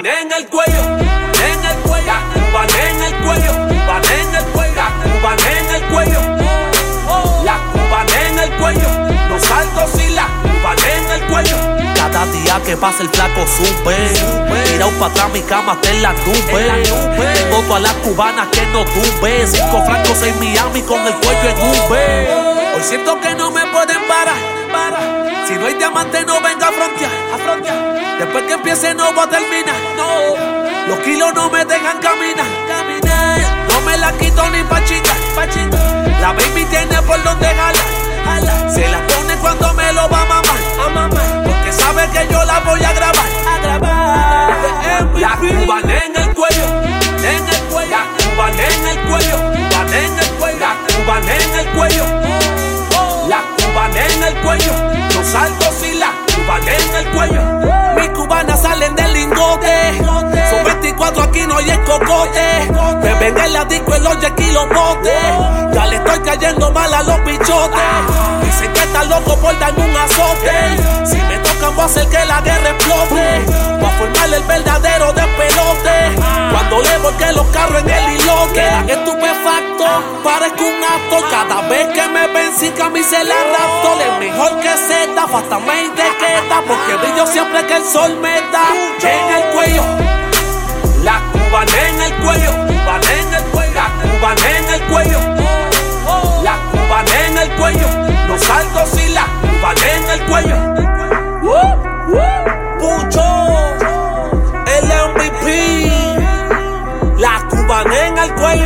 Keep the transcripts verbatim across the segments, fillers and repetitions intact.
cubana en el cuello, en el cuello, la cubana en el cuello, cubana en el cuello, la cubana en el cuello, la cubana en el cuello, no salgo sin la cubana en el cuello. Cada día que pasa el flaco sube, tirado pa' atrás mi cama está en la nube. Tengo todas las cubanas que no tuve, cinco francos en Miami con el cuello en V. Hoy siento que no me pueden parar, para. Si no hay diamante no venga a frontear, a frontear. Después que empiece no voy a terminar, no. Los kilos no me dejan caminar, caminar. No me la quito ni pa' chingar, pa' chingar. La baby tiene por donde jalar, jalar. Se la pone cuando me lo va a mamar, a mamar. Porque sabe que yo la voy a grabar, a grabar. La cubana en el cuello, en el cuello, la cubana en el cuello, cubana en el cuello, la cubana en el cuello, la cubana en el cuello, no salgo sin la cubana en el cuello. Mis cubanas salen del lingote, son veinticuatro, aquí no hay escocote. Me ven en la disco en los y los botes, ya le estoy cayendo mal a los bichotes. Dicen que está loco por darme un azote, si me tocan voy a hacer que la guerra explote. Voy a formar el verdadero despelote, cuando le volqué los carros en el hilo. Quedan estupefactos, parezco un actor. Cada vez que me ven sin camisa la rapto. Es mejor que Z, hasta me indiqueta, porque brillo siempre que el sol me da en el cuello. La cubana en el cuello, cubana en el cuello, la cubana en el cuello, la cubana en el cuello, no salgo sin la cubana en el cuello. Pucho, el M V P, la cubana en el cuello.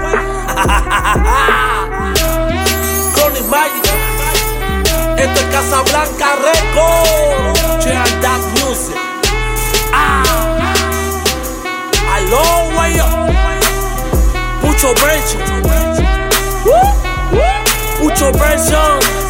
Connie Magic, esto es Casablanca Records, Cheer That Music. Ah, hello, way up. Pucho version, Pucho version.